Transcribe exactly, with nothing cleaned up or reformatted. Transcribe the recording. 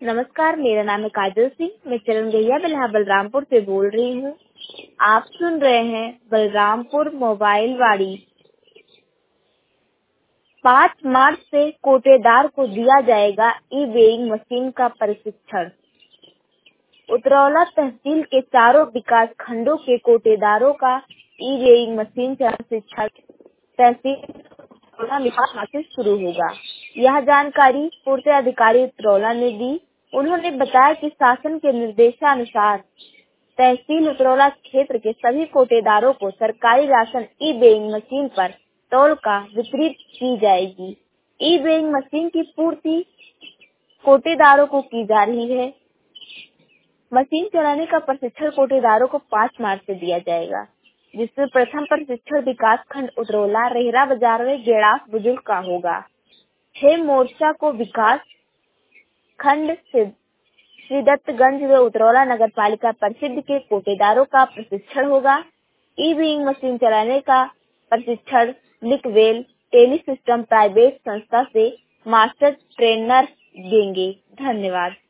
नमस्कार, मेरा नाम है काजल सिंह। मैं चरण गैया बिल्हा बलरामपुर से बोल रही हूँ। आप सुन रहे हैं बलरामपुर मोबाइल वाड़ी। पाँच मार्च से कोटेदार को दिया जाएगा ई वेइंग मशीन का प्रशिक्षण। उतरौला तहसील के चारों विकास खंडों के कोटेदारों का ई वेइंग मशीन का प्रशिक्षण तहसील विकास से शुरू होगा। यह जानकारी पूर्त अधिकारी उतरौला ने दी। उन्होंने बताया कि शासन के निर्देशानुसार तहसील उतरौला क्षेत्र के सभी कोटेदारों को सरकारी राशन ई वेइंग मशीन पर तौल का वितरित की जाएगी। ई वेइंग मशीन की पूर्ति कोटेदारों को की जा रही है। मशीन चलाने का प्रशिक्षण कोटेदारों को पाँच मार्च से दिया जाएगा, जिसमें प्रथम प्रशिक्षण विकास खंड उतरौला रेहरा बाजार में गेड़ास बुजुर्ग का होगा। छह मोर्चा को विकास खंड से श्रीदत्तगंज व उतरौला नगर पालिका परिषद के कोटेदारों का प्रशिक्षण होगा। ई वेइंग मशीन चलाने का प्रशिक्षण लिकवेल टेली सिस्टम प्राइवेट संस्था से मास्टर ट्रेनर देंगे। धन्यवाद।